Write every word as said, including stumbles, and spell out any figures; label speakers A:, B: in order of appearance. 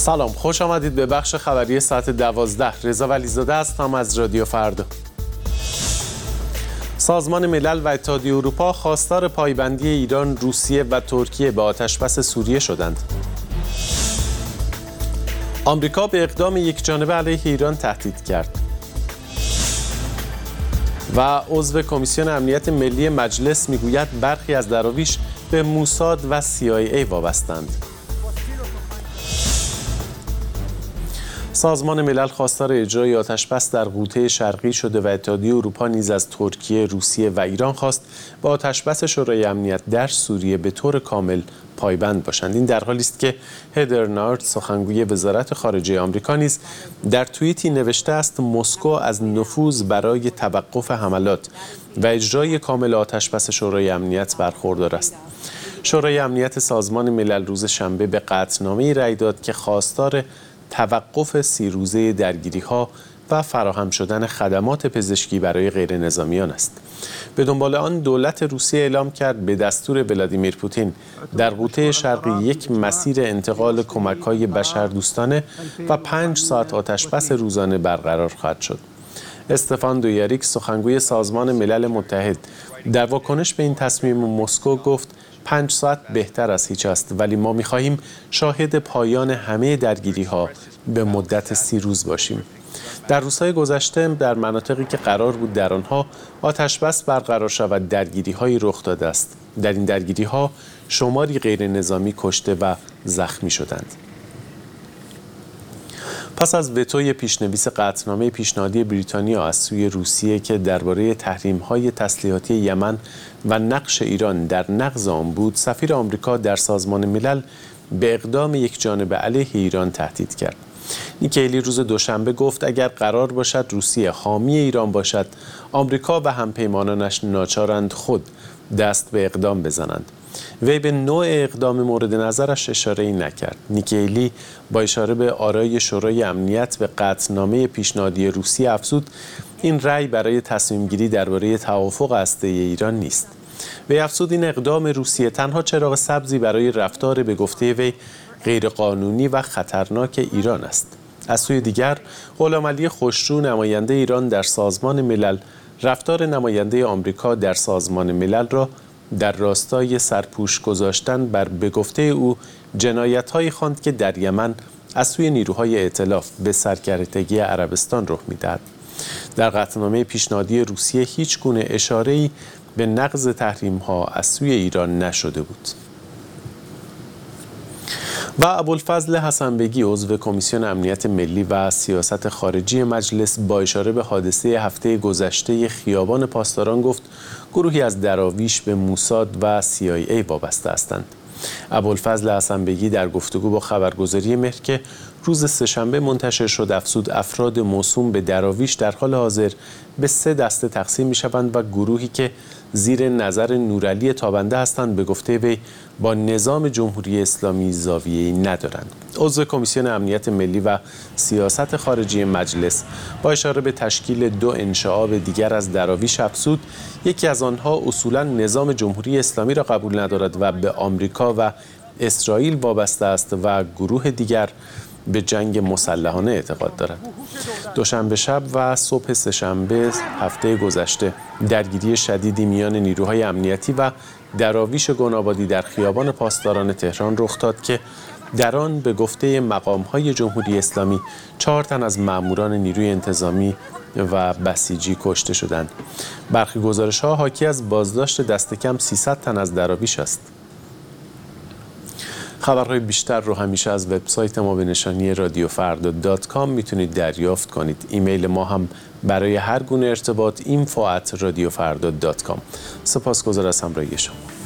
A: سلام، خوش آمدید به بخش خبری ساعت دوازده. رضا ولیزاده هستم از رادیو فردا. سازمان ملل و اتحادیه اروپا خواستار پایبندی ایران، روسیه و ترکیه به آتشبس سوریه شدند. آمریکا به اقدام یکجانبه علیه ایران تهدید کرد. و عضو کمیسیون امنیت ملی مجلس میگوید برخی از دراویش به موساد و سی آی ای وابستند. سازمان ملل خواستار اجرای آتشبس در غوطه شرقی شده و اتحادیه اروپا نیز از ترکیه، روسیه و ایران خواست با آتشبس شورای امنیت در سوریه به طور کامل پایبند باشند. این در حالی است که هدر نارد، سخنگوی وزارت خارجه آمریکا، نیز در توییتی نوشته است مسکو از نفوذ برای توقف حملات و اجرای کامل آتشبس شورای امنیت برخوردار است. شورای امنیت سازمان ملل روز شنبه به قطعنامه‌ای رأی داد که خواستار توقف سی روزه درگیری‌ها و فراهم شدن خدمات پزشکی برای غیر نظامیان است. به دنبال آن دولت روسیه اعلام کرد به دستور ولادیمیر پوتین در غوطه شرقی یک مسیر انتقال کمک‌های بشردوستانه و پنج ساعت آتشبس روزانه برقرار خواهد شد. استفان دویاریک، سخنگوی سازمان ملل متحد، در واکنش به این تصمیم مسکو گفت پنج ساعت بهتر از هیچ است، ولی ما می‌خواهیم شاهد پایان همه درگیری‌ها به مدت سی روز باشیم. در روزهای گذشته در مناطقی که قرار بود در آنها آتشبس برقرار شود درگیری‌هایی رخ داده است. در این درگیری‌ها شماری غیر نظامی کشته و زخمی شدند. پس از وتوی پیشنویس قطعنامه پیشنهادی بریتانیا از سوی روسیه که درباره تحریم‌های تسلیحاتی یمن و نقش ایران در نقض آن بود، سفیر آمریکا در سازمان ملل به اقدام یکجانبه علیه ایران تهدید کرد. نیکی هیلی روز دوشنبه گفت اگر قرار باشد روسیه حامی ایران باشد، آمریکا و همپیمانانش ناچارند خود دست به اقدام بزنند. وی به نوع اقدام مورد نظرش اشاره‌ای نکرد. نیکی هیلی با اشاره به آرای شورای امنیت به قطعنامه پیشنهادی روسیه افزود این رأی برای تصمیم گیری درباره توافق هسته‌ای ایران نیست. وی افزود این اقدام روسیه تنها چراغ سبزی برای رفتار به گفته وی غیرقانونی و خطرناک ایران است. از سوی دیگر، غلامعلی خوشرو، نماینده ایران در سازمان ملل، رفتار نماینده آمریکا در سازمان ملل را در راستای سرپوش گذاشتن بر به گفته او جنایت‌هایی خواند که در یمن از سوی نیروهای ائتلاف به سرکردگی عربستان رخ می‌دهد. در قطعنامه پیشنهادی روسیه هیچ گونه اشاره‌ای به نقض تحریم‌ها از سوی ایران نشده بود. و ابوالفضل حسنبگی، عضو کمیسیون امنیت ملی و سیاست خارجی مجلس، با اشاره به حادثه هفته گذشته خیابان پاسداران گفت گروهی از دراویش به موساد و سی آی ای وابسته هستند. ابوالفضل حسنبگی در گفتگو با خبرگزاری مهر که روز سه‌شنبه منتشر شد افزود افراد موسوم به دراویش در حال حاضر به سه دسته تقسیم می‌شوند و گروهی که زیر نظر نورعلی تابنده هستند به گفته وی با نظام جمهوری اسلامی زاویه‌ای ندارند. عضو کمیسیون امنیت ملی و سیاست خارجی مجلس با اشاره به تشکیل دو انشعاب دیگر از دراویش افزود یکی از آنها اصولاً نظام جمهوری اسلامی را قبول ندارد و به آمریکا و اسرائیل وابسته است و گروه دیگر به جنگ مسلحانه اعتقاد دارد. دوشنبه شب و صبح سه‌شنبه هفته گذشته درگیری شدیدی میان نیروهای امنیتی و دراویش گنابادی در خیابان پاسداران تهران رخ داد که در آن به گفته مقام‌های جمهوری اسلامی چهار تن از ماموران نیروی انتظامی و بسیجی کشته شدند. برخی گزارش‌ها حاکی از بازداشت دست کم سیصد تن از دراویش است. خبرهای بیشتر رو همیشه از وبسایت ما به نشانی رادیو فردا دات کام میتونید دریافت کنید. ایمیل ما هم برای هر گونه ارتباط اینفو ات رادیو فردا دات کام. سپاسگزار از همراهی شما.